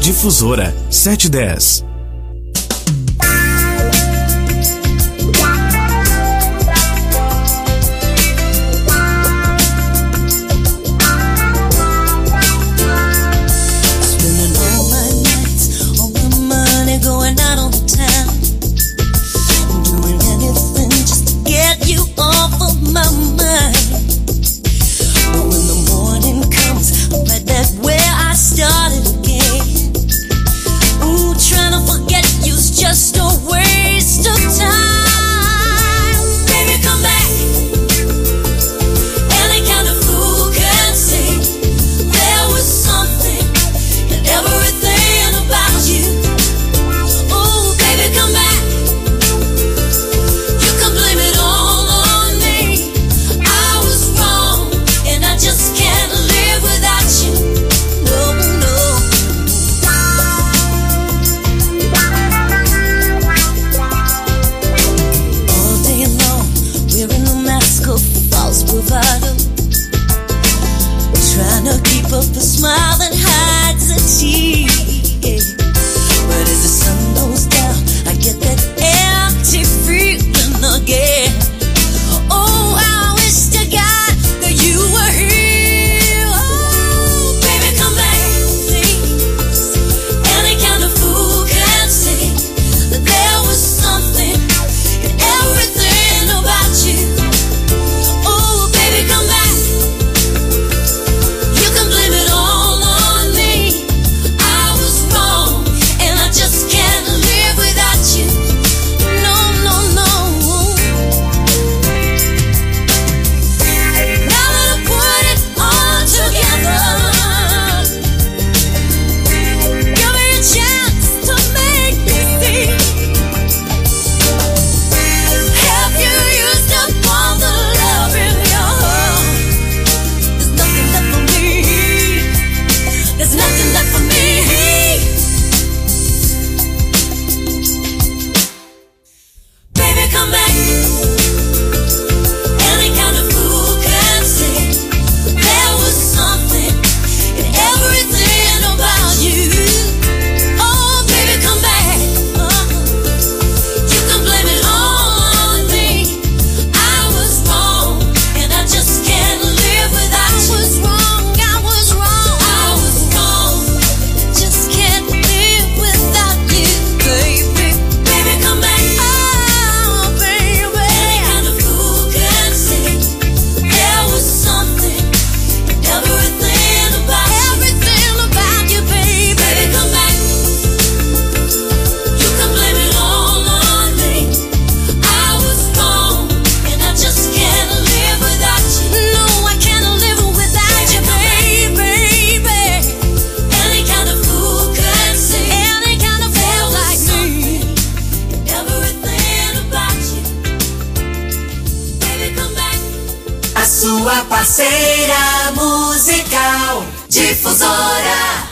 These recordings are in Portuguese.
Difusora 710. Sua parceira musical Difusora.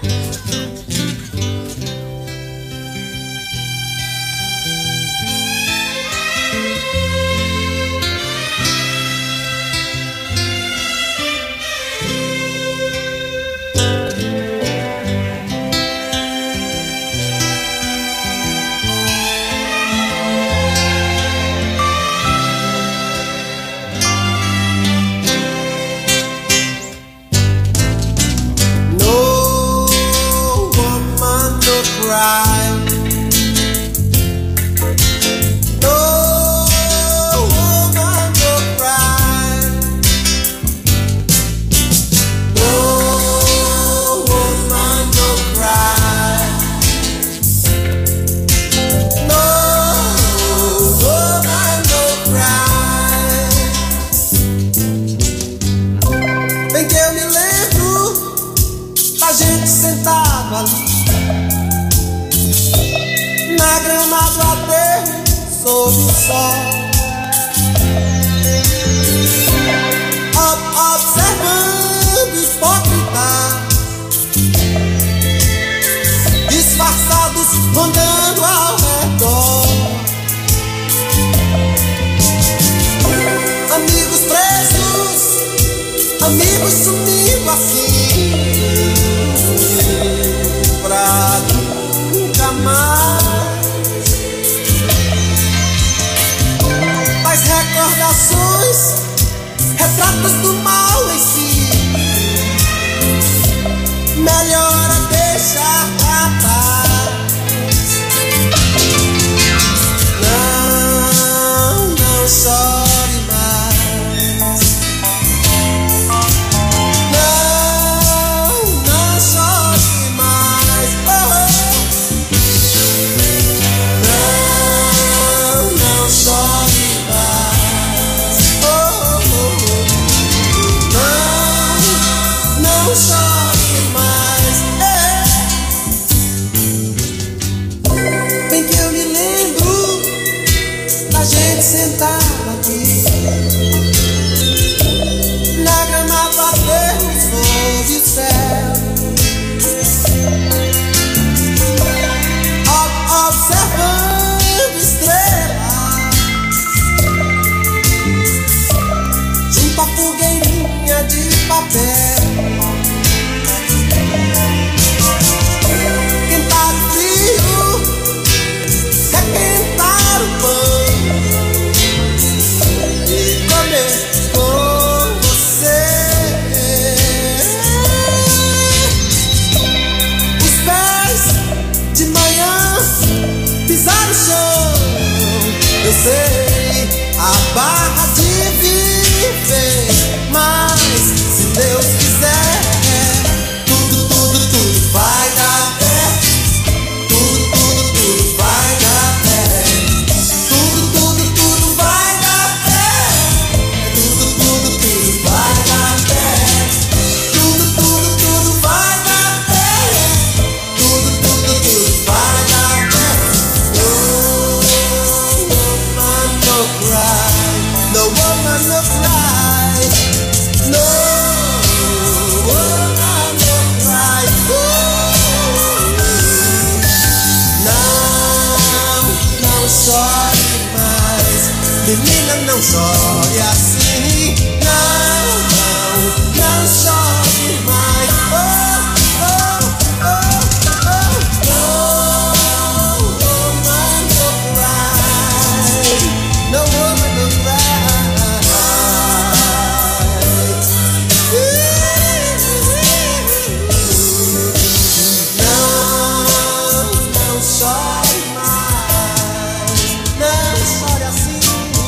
Na grama do aterro, sob o sol, observando hipócritas disfarçados rondando ao redor. Amigos presos, amigos sumindo assim, pra encontrar nunca mais. Mas recordações, retratos do mal em si, melhor é deixar pra trás. Não chore mais. Não chore mais. Não chore mais. Não chore mais. Bem que eu me lembro da gente sentada aqui na grama batendo sob o céu, observando estrelas junto à fogueirinha de papel. Quentar o frio, requentar o pão e comer com você. Os pés de manhã pisar o chão, eu sei a barra de viver, mas se Deus quiser, tudo vai dar certo. Tudo vai dar certo. Tudo vai dar certo. Tudo vai dar certo. Tudo vai dar certo. Tudo vai dar certo. No woman no cry. No woman no cry. Não chore mais. Menina, não chore assim. Não chore mais. No woman no cry. No woman no cry. Não chore mais. Não chore assim.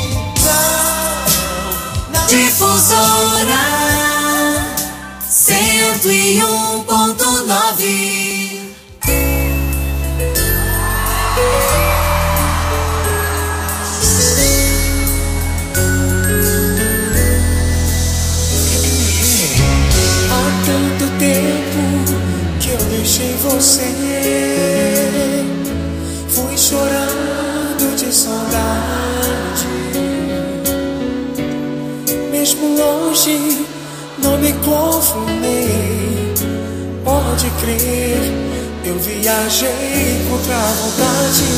Não. Difusora 101.9. Há tanto tempo que eu deixei você, fui chorando de saudade. Mesmo longe, não me conformei. Pode crer, eu viajei contra a vontade.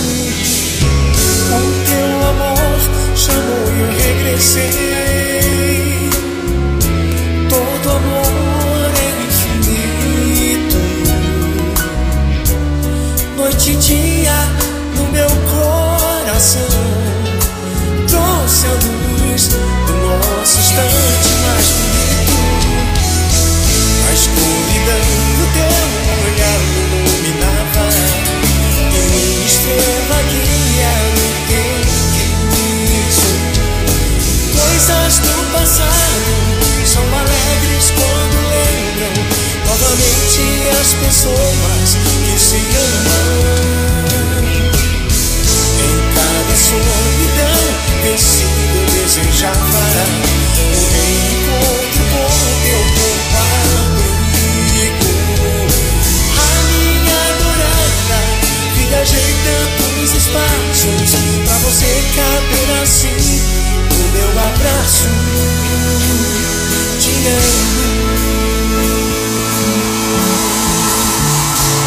O teu amor chamou e eu regressei. Todo amor é infinito. Noite e dia no meu coração, trouxe a luz do nosso instante mais bonito. A escuridão do teu olhar me iluminava, e minha estrela guia no tempo. Coisas do passado são alegres quando lembram novamente as pessoas que se amam. Em cada solidão vencido eu desejava um reencontro com teu corpo abrigo. A minha adorada, viajei tantos espaços pra você caber assim no meu abraço. Te amo.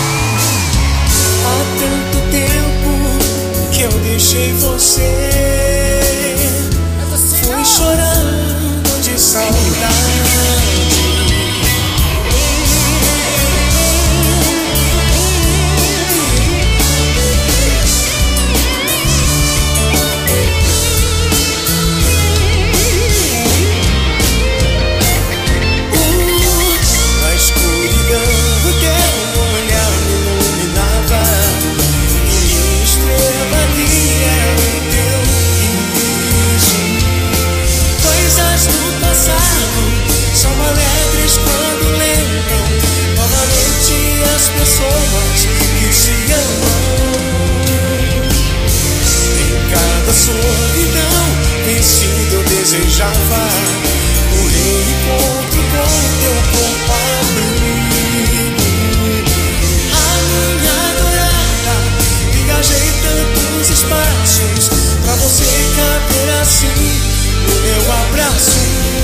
Em cada solidão vencido eu desejava um reencontro com teu companheiro. A minha adorada, viajei tantos espaços pra você caber assim no meu abraço.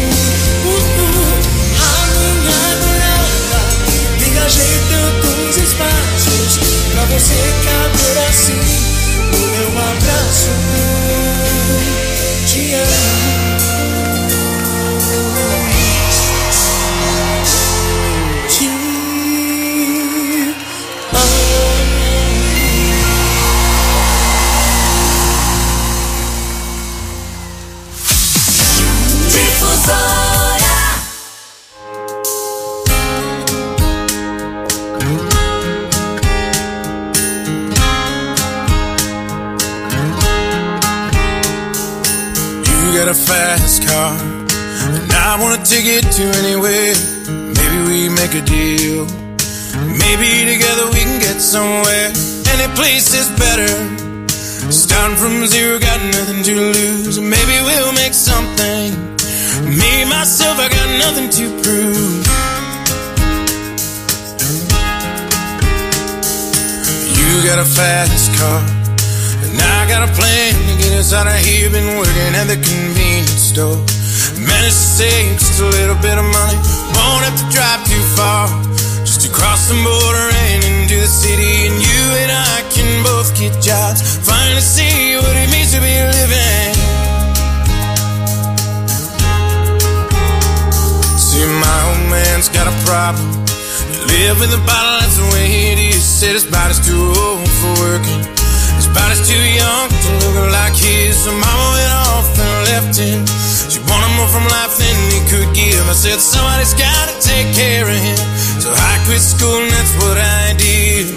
A minha adorada, viajei tantos espaços pra você caber assim no meu abraço. Te amo. A fast car, and I wanna take it to anywhere. Maybe we make a deal. Maybe together we can get somewhere. Any place is better. Starting from zero, got nothing to lose. Maybe we'll make something. Me, myself, I got nothing to prove. You got a fast car, and I got a plan to get us out of here. Been working at the convenience store. Managed to save just a little bit of money. Won't have to drive too far, just to cross the border and into the city. And you and I can both get jobs, finally see what it means to be living. See, my old man's got a problem. You live in the bottle, that's the way it is. Said his body's too old for working. His body's too young to look like his. So mama went off and left him. She wanted more from life than he could give. I said somebody's gotta take care of him. So I quit school and that's what I did.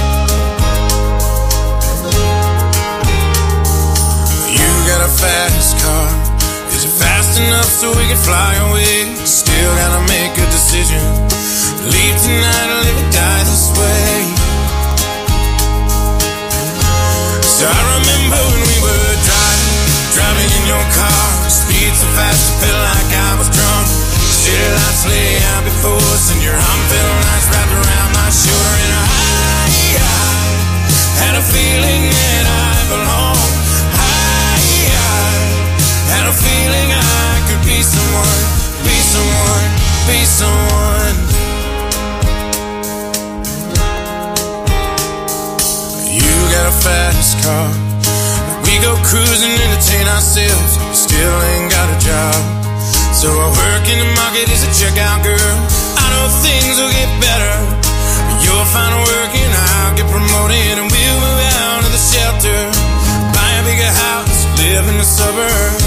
You got a fast car. Is it fast enough so we can fly away? Still gotta make a decision. Leave tonight or live or die this way. So I remember when we were driving in your car. Speed so fast it felt like I was drunk. City lights lay out before us, and your arm felt nice wrapped around my shoulder. And I had a feeling that I belonged. I had a feeling I could be someone, be someone, be someone. You got a fast car. We go cruising, entertain ourselves. Still ain't got a job. So I work in the market as a checkout girl. I know things will get better. You'll find work and I'll get promoted, and we'll move out of the shelter, buy a bigger house, live in the suburbs.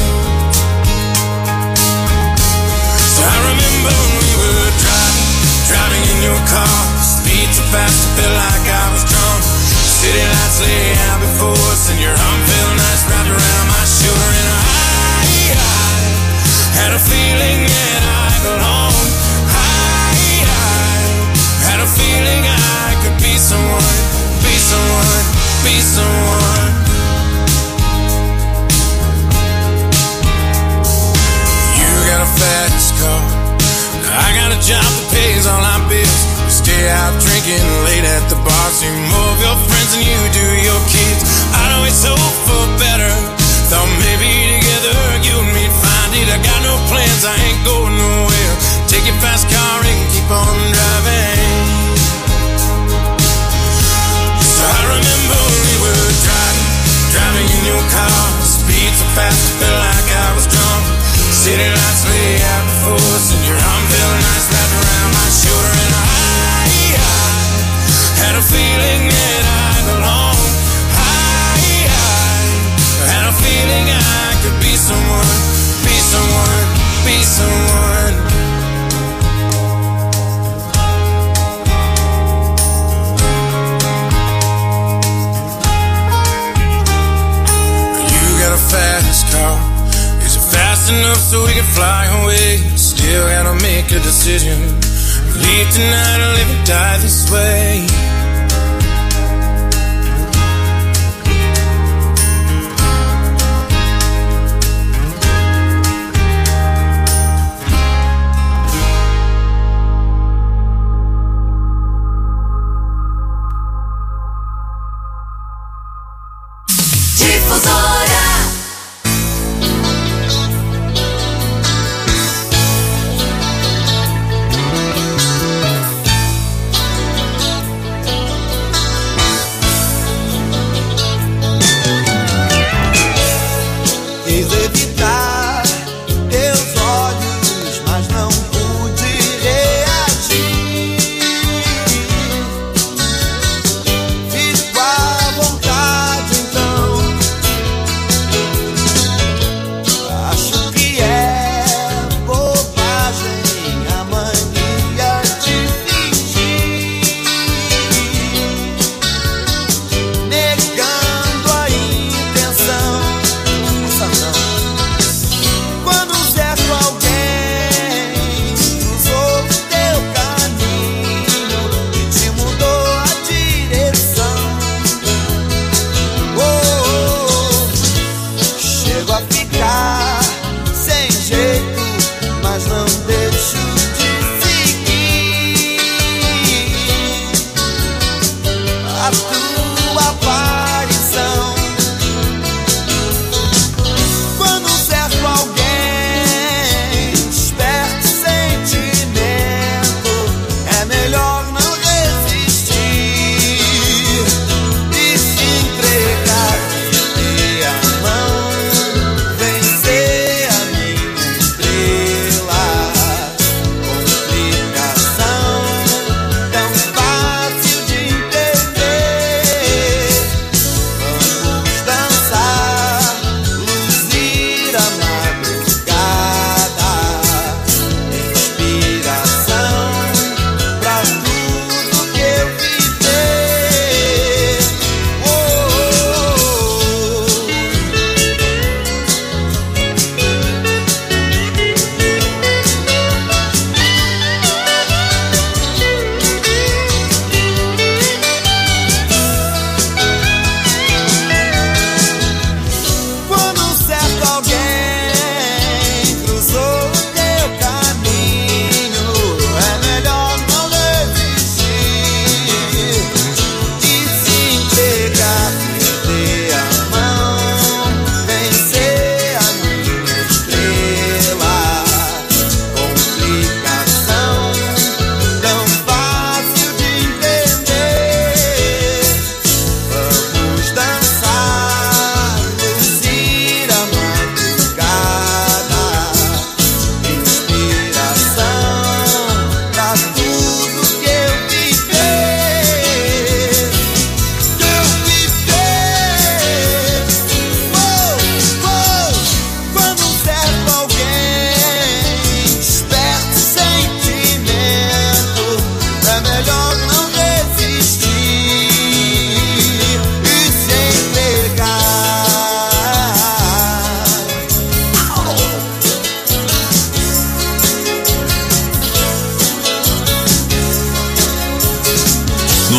So I remember when we were driving in your car. Speed so fast it felt like I was drunk. City lights lay out before us, and your arm felt nice wrapped around my shoulder. And I had a feeling that I belonged. I had a feeling I could be someone, be someone, be someone. You got a fast car. I got a job that pays all our bills. We stay out drinking late at the bar. See more of your friends than you do your kids. I'd always hope for better. Thought maybe together you and me'd find it. I got no plans, I ain't going nowhere. Take your fast car and keep on driving. So I remember when we were driving in your car. Speed so fast it felt like I was drunk. City lights lay out before us, and your arm felt nice wrapped around my shoulder. And I had a feeling that I belonged. I had a feeling I could be someone, be someone, be someone. You got a fast car. Is it fast enough so we can fly away? Still gotta make a decision. Leave tonight or live or die this way.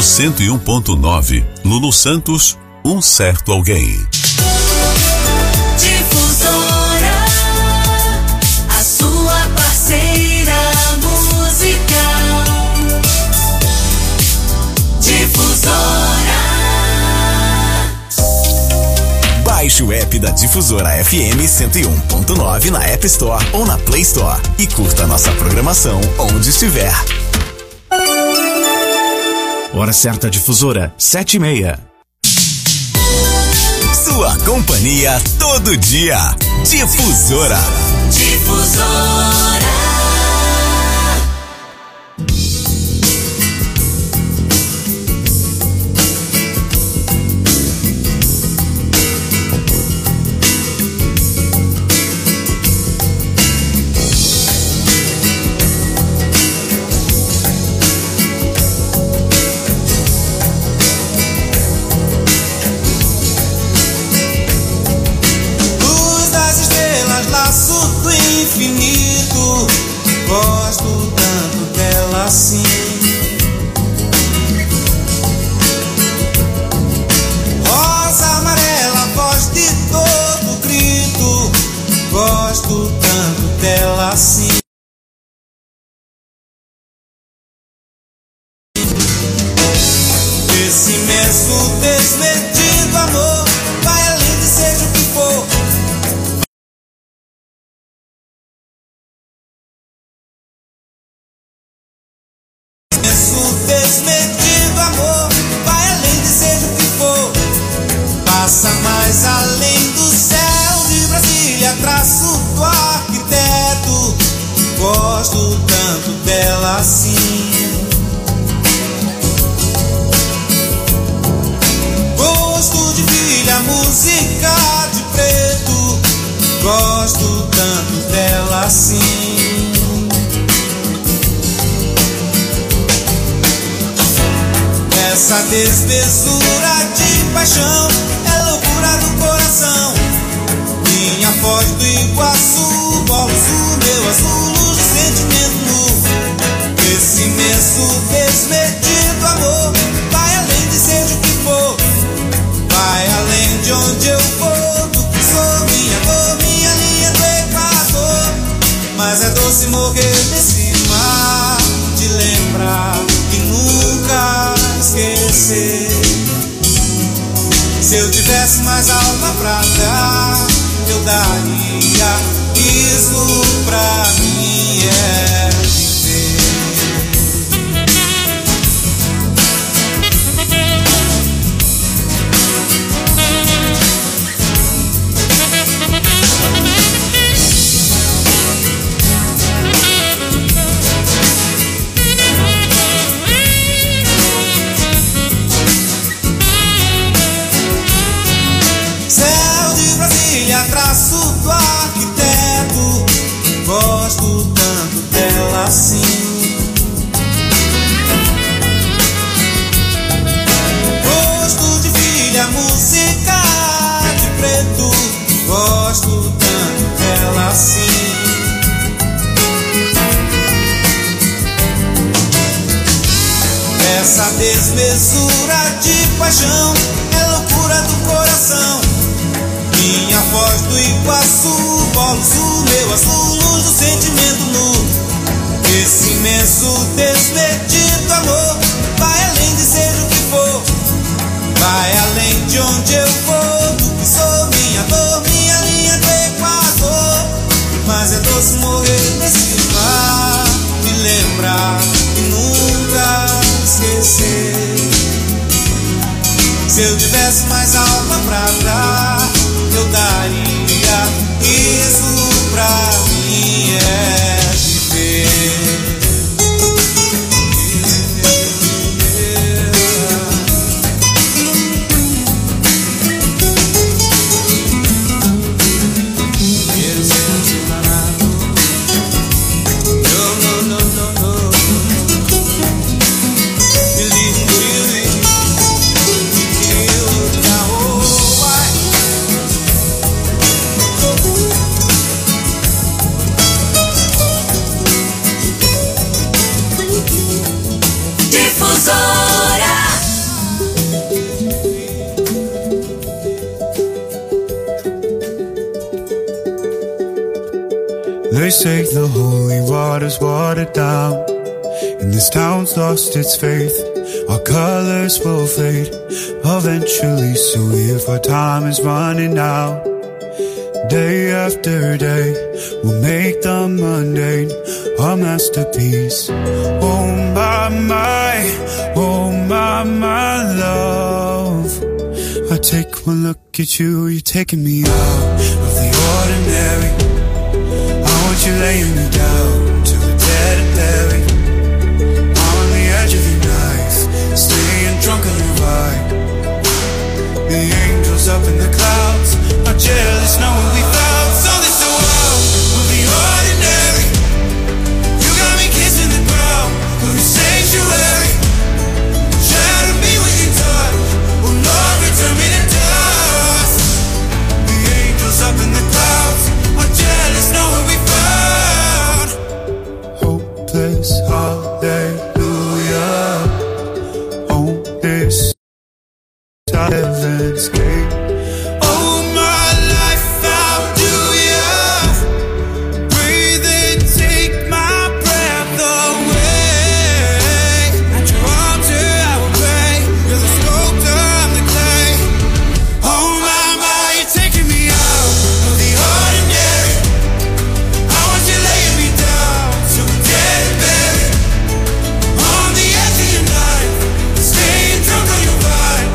101.9, Lulu Santos, um certo alguém. Difusora, a sua parceira musical. Difusora. Baixe o app da Difusora FM 101.9 na App Store ou na Play Store e curta nossa programação onde estiver. Hora certa, Difusora, 7:30. Sua companhia todo dia. Difusora. Difusora. Gosto tanto dela assim. Rosa amarela, voz de todo grito. Gosto tanto dela assim. Esse imenso desmedido amor vai além de seja o que for. Desmedido amor vai além de seja o que for. Passa mais além do céu de Brasília, traço do arquiteto. Gosto tanto dela assim. Gosto de filha, música de preto. Gosto tanto dela assim. Essa desmesura de paixão é loucura do coração. Minha foz do Iguaçu, bolos o meu azul, luz do sentimento nu. Esse imenso desmedido amor vai além de seja o que for. Vai além de onde eu vou, do que sou, minha dor, minha linha do Equador. Mas é doce morrer nesse mar, de lembrar e nunca esquecer. Se eu tivesse mais alma pra dar, eu daria. Isso pra mim é viver. Traço do arquiteto, gosto tanto dela assim. Gosto de filha, música de preto, gosto tanto dela assim. Essa desmesura de paixão é loucura do coração. Minha voz do Iguaçu, bolos o meu azul, luz do sentimento nu. Esse imenso desmedido amor vai além de seja o que for. Vai além de onde eu vou, do que sou, minha dor, minha linha do Equador. Mas é doce morrer nesse mar, me lembrar e nunca esquecer. Se eu tivesse mais alma pra dar, eu daria. Isso pra mim é viver. Difusora. They say the holy water's watered down, and this town's lost its faith. Our colors will fade eventually, so if our time is running out, day after day, we'll make the mundane our masterpiece. Oh my love, I take one look at you, you're taking me out of the ordinary. I want you laying me down to a dead and buried, on the edge of your knife, staying drunk on your ride. The angels up in the clouds are jealous knowing we found something so out of the ordinary. You got me kissing the ground of the sanctuary. Shadow me when you touch, oh Lord, return me to dust. The angels up in the clouds are jealous knowing we found. Hopeless hallelujah on this heaven's gate. Oh my life, how do ya breathe and take my breath away? At your altar I will pray, you're the sculptor, I'm the clay. Oh my, you're taking me out of the ordinary. I want you laying me down to a dead and buried, on the edge of your knife, staying drunk on your vine.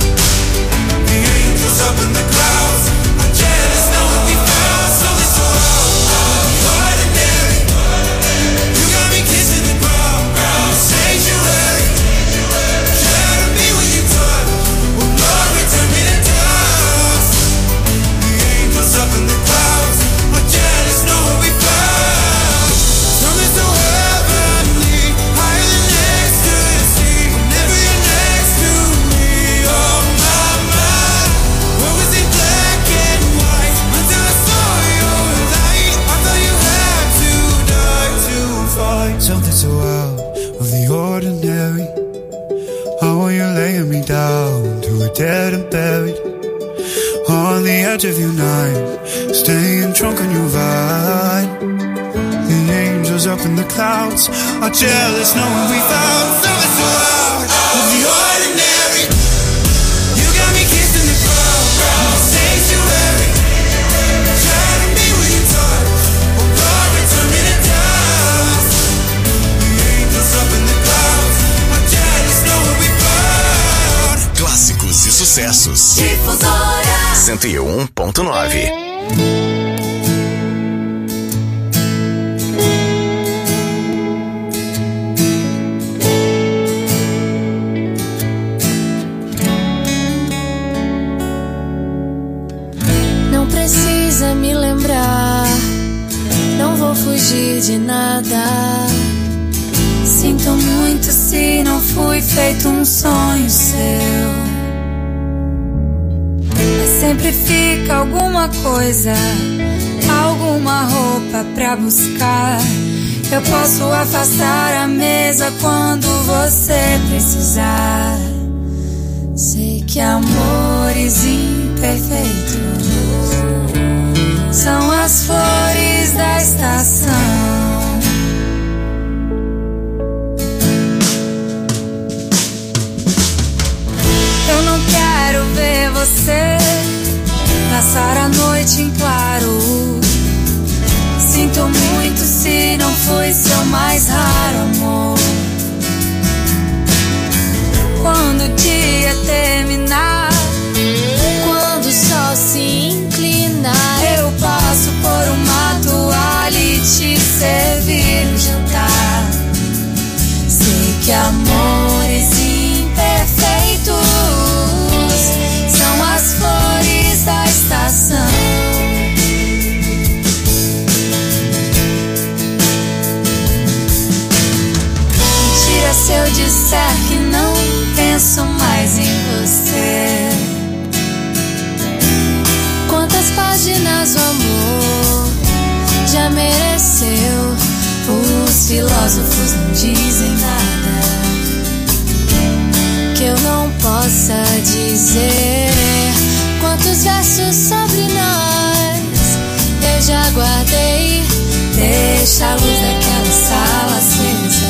The angels up in the clouds are jealous knowing we found something so out of the ordinary. You got me kissing the ground of the sanctuary. Shadow me when you touch, oh Lord, return me to dust. The angels up in the clouds are jealous knowing we found something so heavenly, higher than ecstasy. Whenever you're next to me, oh my, what was it black and white until I saw your light? I thought you had to die to find something so out of the ordinary. How are you laying me down to a dead and buried, on the edge of your night, staying drunk on your vine. The angels up in the clouds are jealous knowing we found something so out of the ordinary. You got me kissing the ground of the sanctuary. Shadow me when you touch, oh Lord, return me to dust. The angels up in the clouds are jealous knowing we found. Clássicos e sucessos. Difusora. 101.9. Não precisa me lembrar, não vou fugir de nada. Sinto muito se não fui feito um sonho seu. Mas sempre fica alguma coisa, alguma roupa pra buscar. Eu posso afastar a mesa quando você precisar. Sei que amores imperfeitos são as flores da estação. Eu não quero ver você passar a noite em claro. Sinto muito se não foi seu mais raro amor. Quando o dia terminar, quando o sol se inclinar, eu passo por uma toalha e te servir um jantar. Sei que amores imperfeitos são as flores da estação. Mentira se eu disser que não penso mais em você. Quantas páginas o amor já mereceu? Os filósofos não dizem nada que eu não possa dizer. Quantos versos sobre nós eu já guardei deixa a luz daquela sala acesa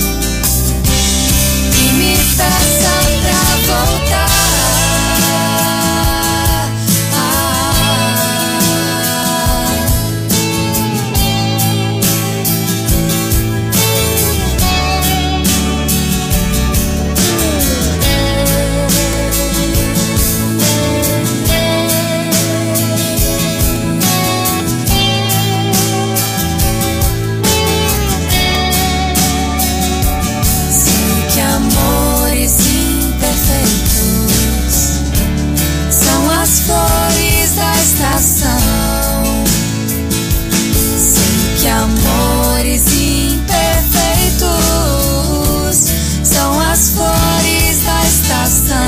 e me peça pra voltar. Flores da estação. Sei que amores imperfeitos são as flores da estação.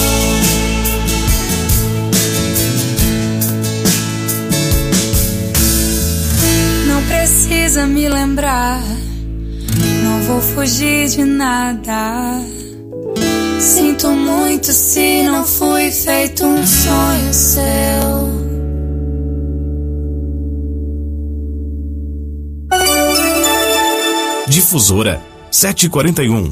Não precisa me lembrar, não vou fugir de nada. Sinto muito se não fui feito um sonho seu. Difusora 741.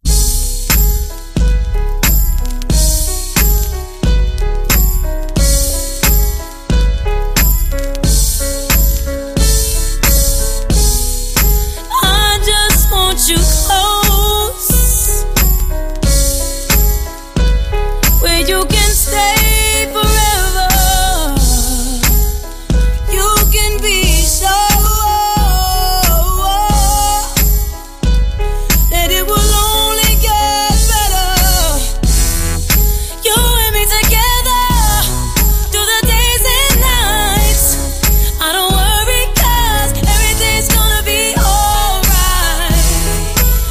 I just want you close, where you can stay forever. You can be sure that it will only get better. You and me together through the days and nights. I don't worry 'cause everything's gonna be alright.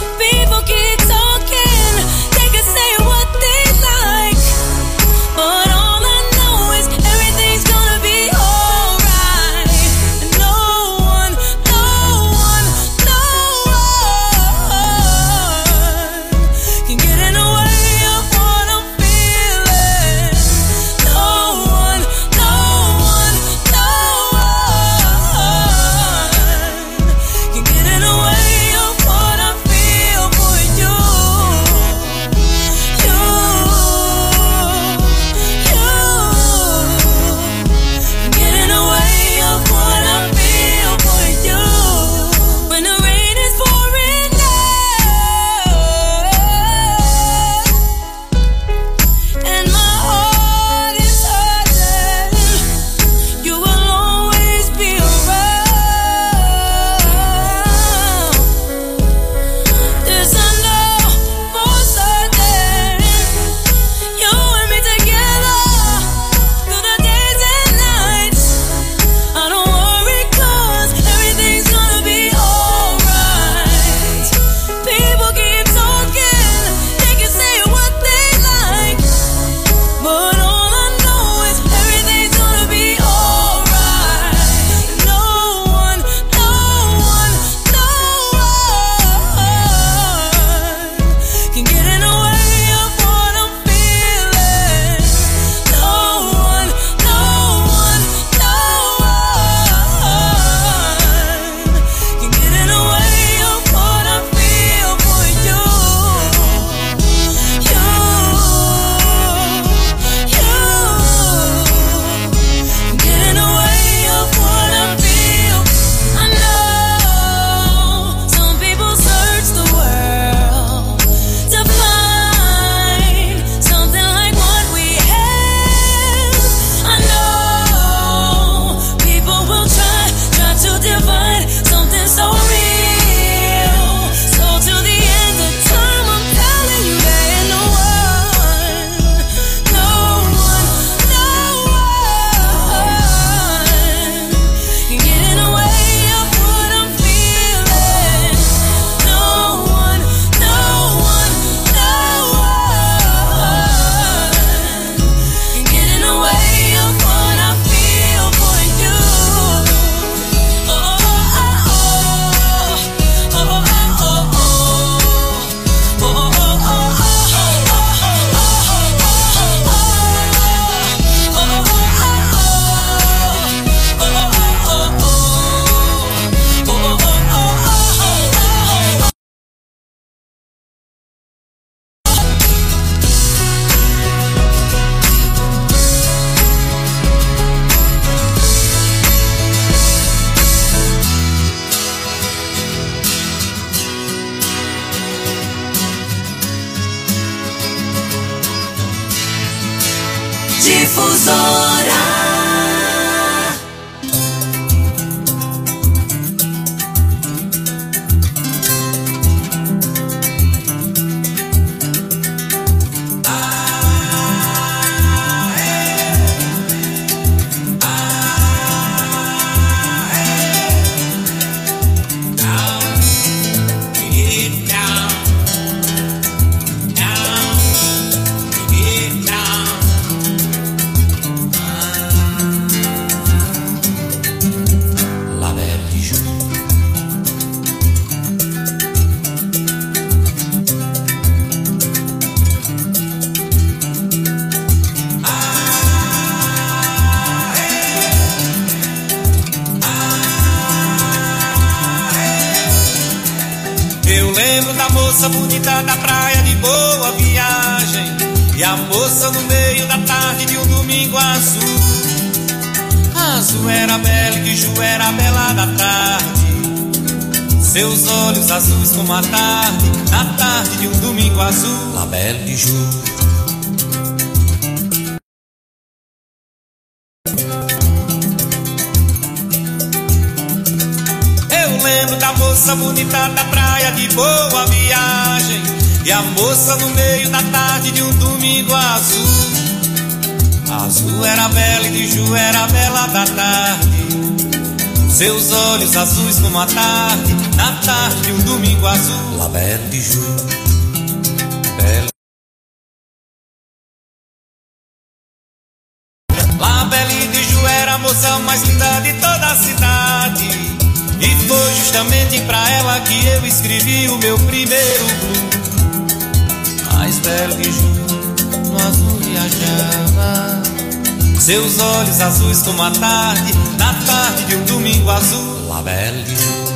Difusora. Moça bonita da praia de Boa Viagem, e a moça no meio da tarde de um domingo azul. Azul era bela e de Ju era bela da tarde, seus olhos azuis como a tarde, na tarde de um domingo azul. La Belle de Ju. Lembro da moça bonita da praia de Boa Viagem, e a moça no meio da tarde de um domingo azul. Azul era bela e de Ju era bela da tarde, seus olhos azuis como a tarde, na tarde de um domingo azul. La Belle de Ju. Belle. La Belle de Ju era a moça mais linda de toda a cidade, e foi justamente pra ela que eu escrevi o meu primeiro blues. Mais belo que Ju, no azul viajava, seus olhos azuis como a tarde, na tarde de um domingo azul. La Belle de Ju.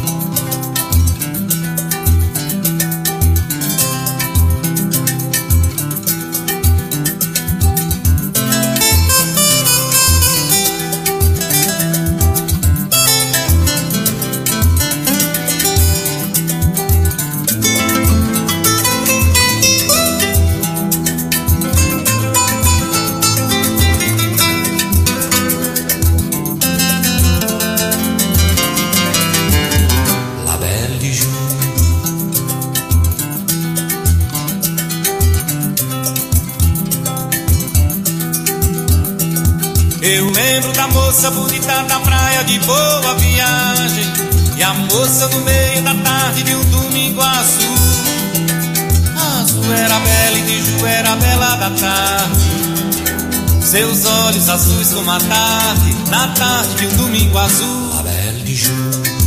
Eu lembro da moça bonita da praia de Boa Viagem, e a moça no meio da tarde de um domingo azul. Azul era bela e de Ju era bela da tarde, seus olhos azuis como a tarde, na tarde de um domingo azul. La Belle de Ju.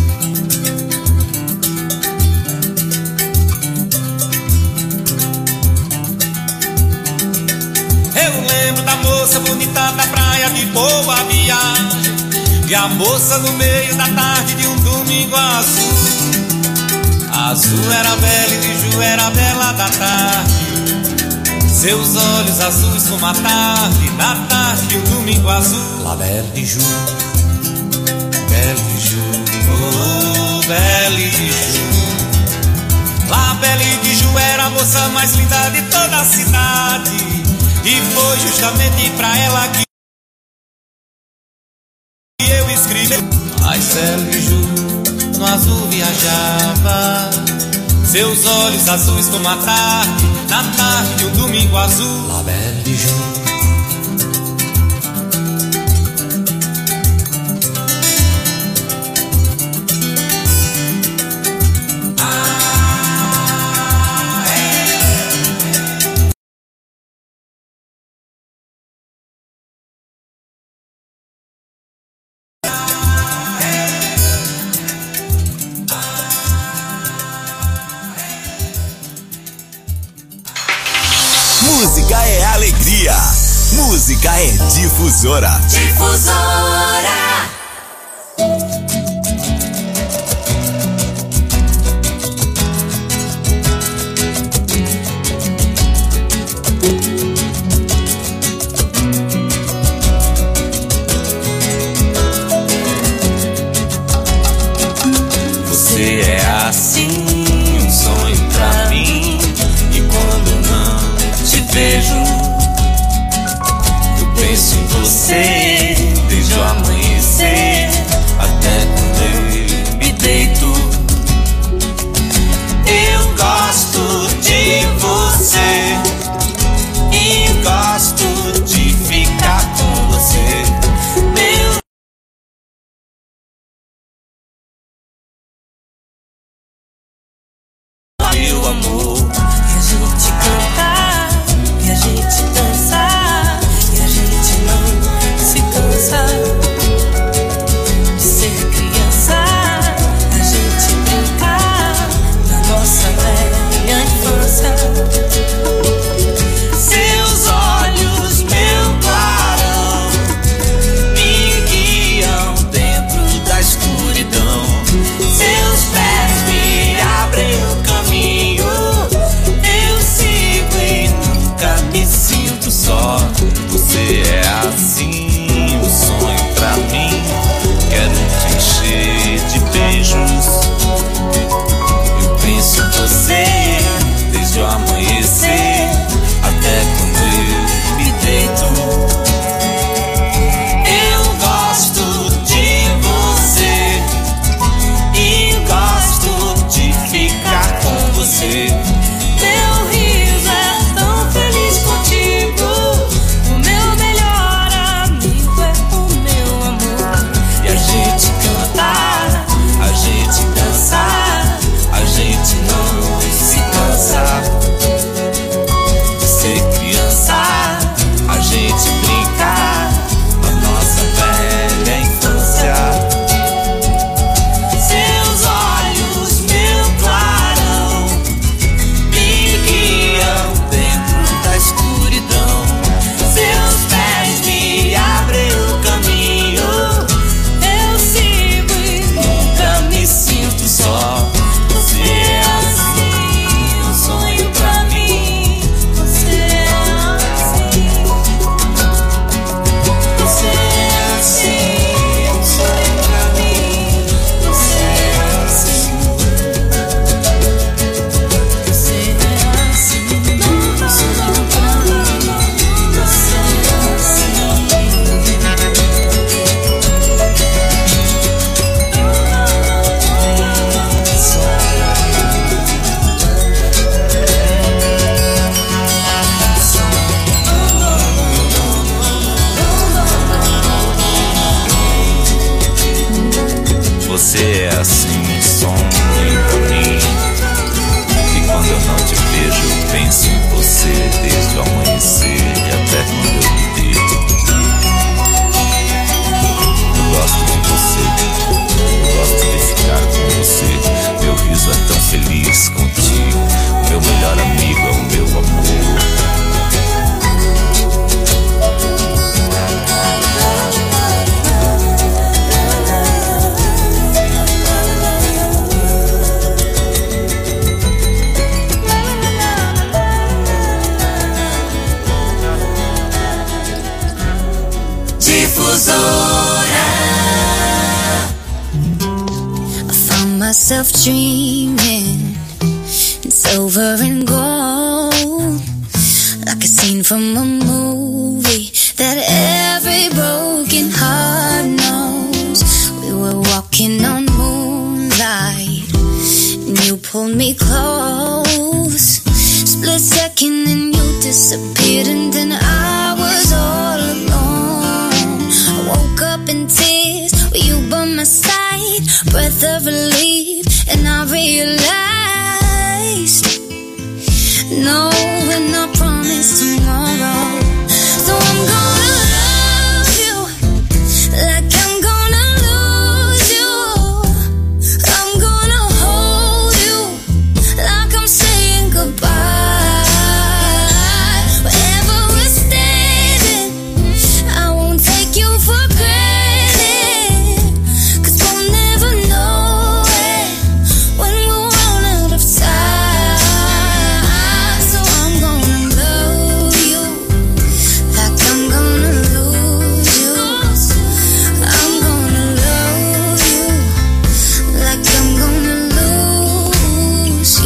Eu lembro da moça bonita da praia de Boa Viagem, e a moça no meio da tarde de um domingo azul. Azul era bela e de Ju era bela da tarde, seus olhos azuis como a tarde, na tarde de um domingo azul. La Belle de Ju. Belle de Ju, oh Belle de Ju. La Belle de Ju era a moça mais linda de toda a cidade, e foi justamente pra ela que eu escrevi. Mais belo que Ju, no azul viajava, seus olhos azuis como a tarde, na tarde de um domingo azul. La Belle de Ju. Música é alegria. Música é difusora. Difusora. Você é assim, um sonho pra mim, e quando não te vejo, eu amor. E a gente cantar, e a gente dançar, e a gente não se cansa de ser criança. A gente brincar na nossa velha infância. Seus olhos, meu clarão, me guiam dentro da escuridão. Seus pés me abrem o caminho. Eu sigo e nunca me sinto só. Você é assim, o sonho pra mim. Quero te encher de beijos. Eu penso em você desde o amanhecer até quando eu me deito. Eu gosto de você e gosto de ficar com você. Meu riso é tão feliz contigo. O meu melhor amigo é o meu amor. E a gente cantar, a gente dançar, a gente não se cansa de ser criança. A gente brincar na nossa velha infância. Seus olhos, meu clarão, me guiam dentro da escuridão. Seus pés me abrem o caminho. Eu sigo e nunca me sinto só. Você é assim, um sonho pra mim. Você é assim. Você é assim, um sonho pra mim. Você é assim. Você é assim, um sonho pra mim. Você é Você é assim, um sonho pra mim. E quando eu não te vejo, eu penso em você desde o amanhecer e até quando eu me deito. Eu gosto de você, eu gosto de ficar com você. Meu riso é tão feliz contigo. O meu melhor amigo é o meu amor. Myself dreaming in silver and gold, like a scene from a movie that every broken heart knows. We were walking on moonlight and you pulled me close. Split second and you disappeared, and then I was all alone. I woke up in tears with you by my side, breath of relief, and I realized, no, we're not promised tomorrow. So I'm gonna love you like I'm gonna lose you. I'm gonna hold you like I'm saying goodbye. Wherever we're standing, I won't take you for granted, 'cause we'll never know it when we'll run out of time. So I'm gonna love you like I'm gonna lose you. I'm gonna love you like I'm gonna lose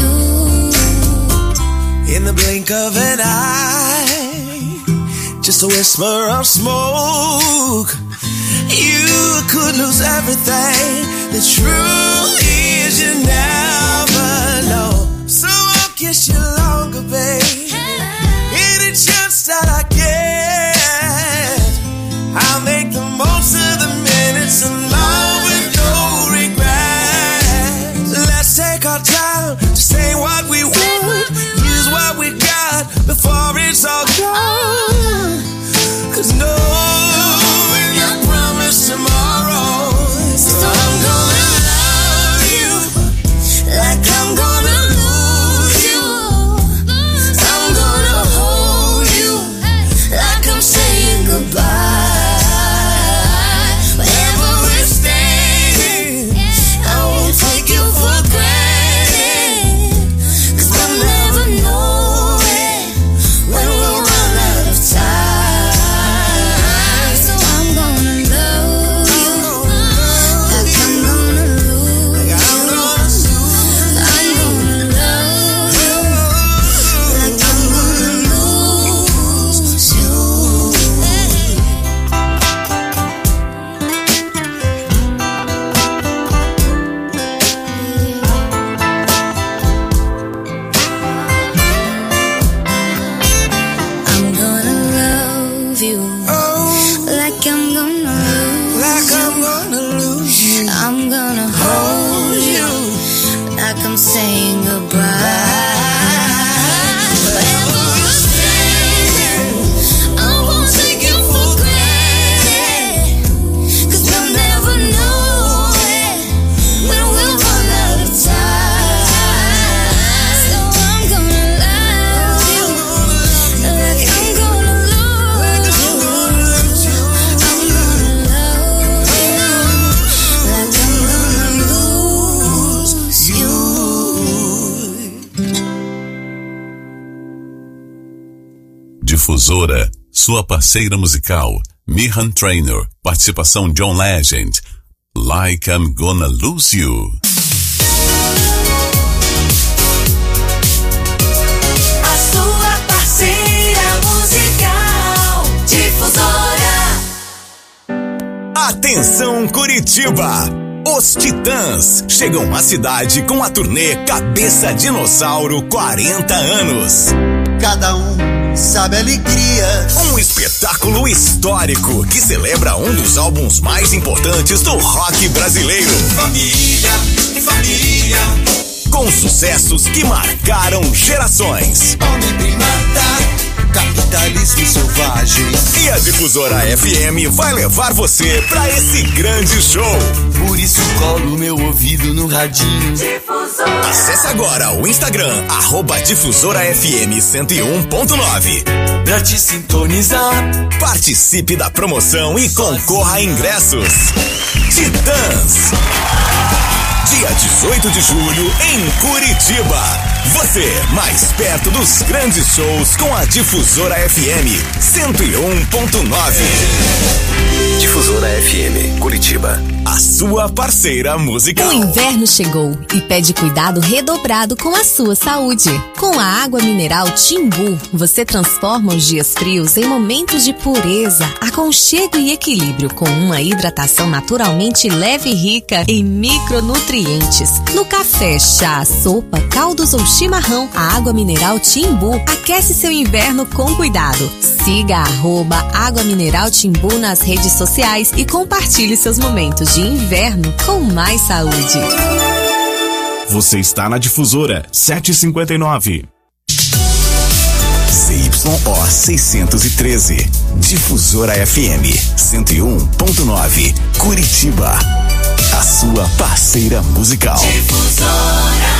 you. In the blink of an eye, just a whisper of smoke, you could lose everything. The truth is you never know. So I'll kiss you longer, babe. Any chance that I get, I'll make the most of the minutes alone with no regrets. Let's take our time to say what we want. I'm saying goodbye. Difusora, sua parceira musical, Meghan Trainor, participação John Legend, Like I'm Gonna Lose You. A sua parceira musical, Difusora. Atenção Curitiba! Os Titãs chegam à cidade com a turnê Cabeça Dinossauro 40 anos. Cada um sabe a alegria. Um espetáculo histórico que celebra um dos álbuns mais importantes do rock brasileiro. Família, família. Com sucessos que marcaram gerações. Homem primata, capitalismo selvagem. E a Difusora FM vai levar você pra esse grande show. Por isso colo meu ouvido no radinho. Difusora. Acesse agora o Instagram, @DifusoraFM101.9. Pra te sintonizar. Participe da promoção e concorra a ingressos. Titãs. Dia 18 de julho em Curitiba. Você mais perto dos grandes shows com a Difusora FM 101.9. Difusora FM, Curitiba. A sua parceira musical. O inverno chegou e pede cuidado redobrado com a sua saúde. Com a água mineral Timbu, você transforma os dias frios em momentos de pureza, aconchego e equilíbrio, com uma hidratação naturalmente leve e rica em micronutrientes. No café, chá, sopa, caldos ou chimarrão, a água mineral Timbu aquece seu inverno com cuidado. Siga @Água Mineral Timbu nas redes sociais e compartilhe seus momentos de inverno com mais saúde. Você está na Difusora 759. ZYO 613. Difusora FM 101.9. Curitiba. A sua parceira musical. Difusora.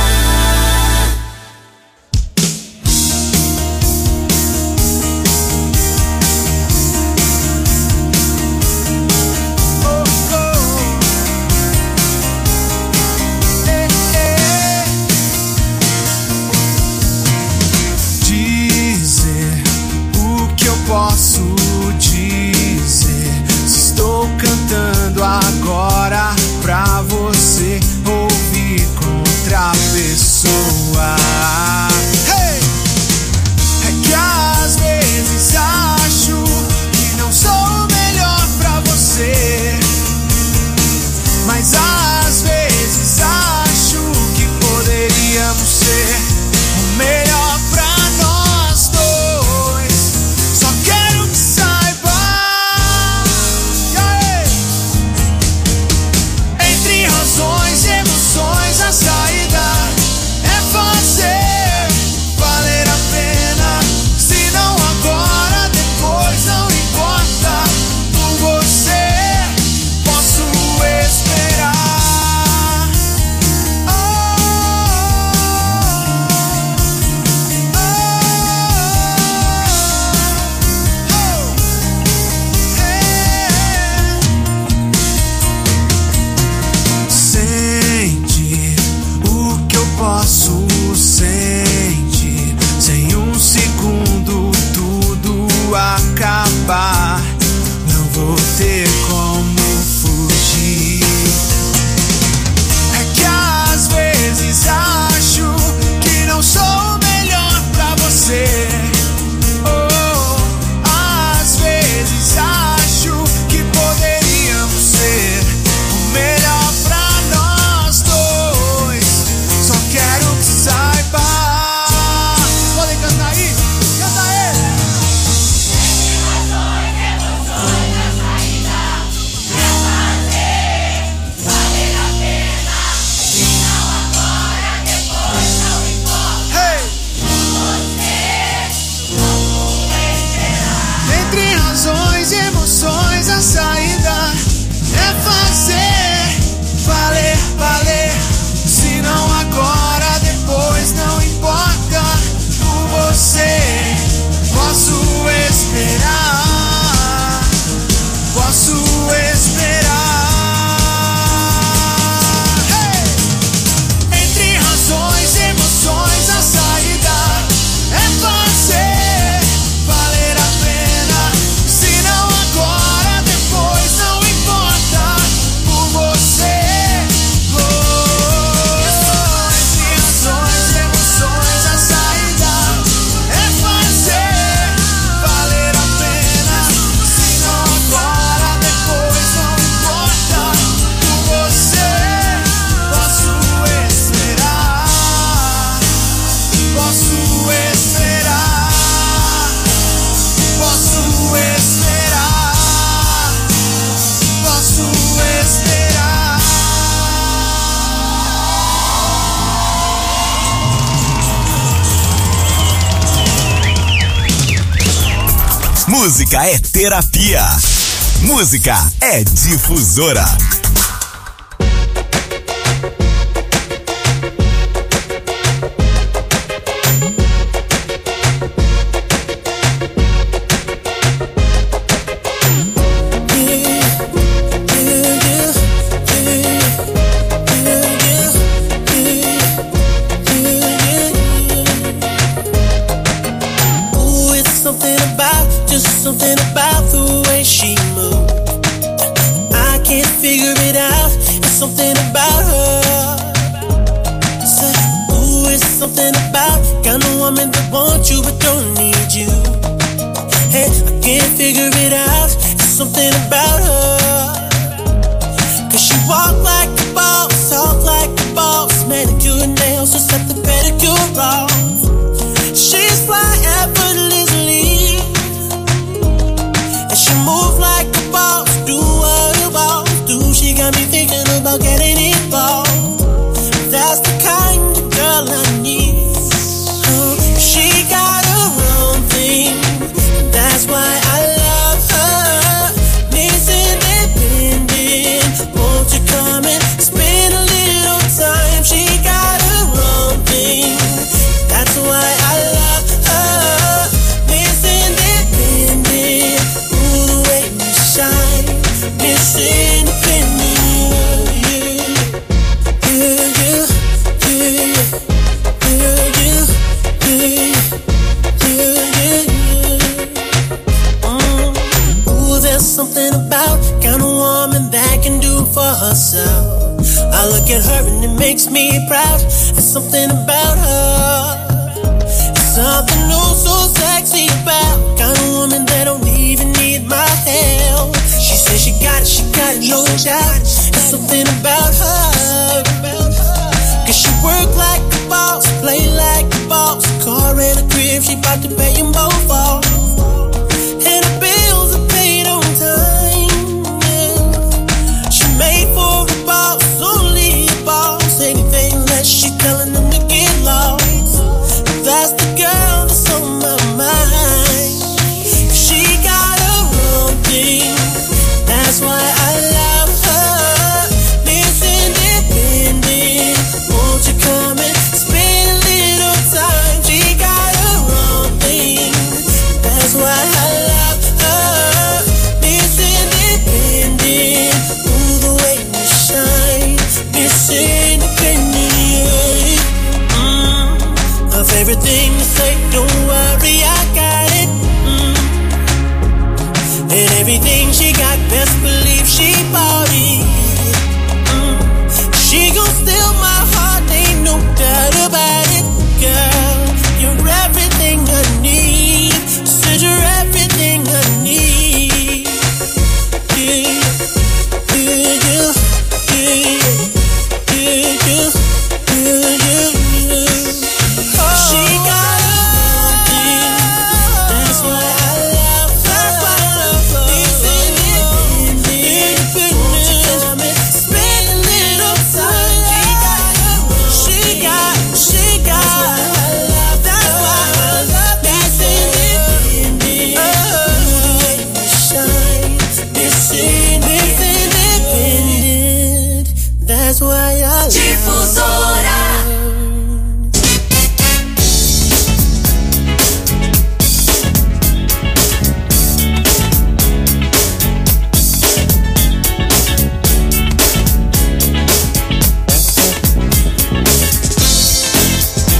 Posso dizer, se estou cantando agora pra você ouvir com outra pessoa. Hey! É que às vezes acho que não sou o melhor pra você, mas às vezes acho que poderíamos ser o melhor pra nós dois. A saída é fazer valer a pena. Se não agora, depois não importa. Por você posso esperar. Oh, oh, oh, oh, yeah. Sente o que eu posso sentir. Sem um segundo tudo acabar. Não vou ter como fugir. É que às vezes acho que não sou o melhor pra você. Oh, às vezes acho que poderíamos ser o melhor pra nós dois. Só quero que saiba. Música é terapia. Música é Difusora. Something about the way she moved, I can't figure it out. It's something about her. Say, ooh, it's something about kind of woman that wants you but don't need you. Hey, I can't figure it out. It's something about her. 'Cause she walk like a boss, talk like a boss, manicure and nails, just set the pedicure off. She's fly effortlessly. She move like a boss, do what a boss do. She got me thinking about getting involved. That's the kind of girl I need. She got her own thing. That's why I love her. Miss Independent, won't you come and spend a little time? She got her own thing. That's why I love her. Miss Independent, shine, Miss Independent. Ooh, there's something about kind of woman that can do for herself. I look at her and it makes me proud. There's something about her. Something oh so sexy about kind of woman that don't even need my help. She says she got it, no doubt. There's something about her. 'Cause she work like a boss, play like a boss. Car and a crib, she bout to pay them both off. And the bills are paid on time, yeah. She made for a boss, only a boss. Anything that she telling them to get lost. That's the girl that's on my mind. She got her own thing. That's why I love her. Miss Independent, won't you come and spend a little time? She got her own thing. That's why I love her. Miss Independent, ooh, the way you shine. Miss Independent. Her favorite thing to say, don't worry, I got it. And everything she got, best believe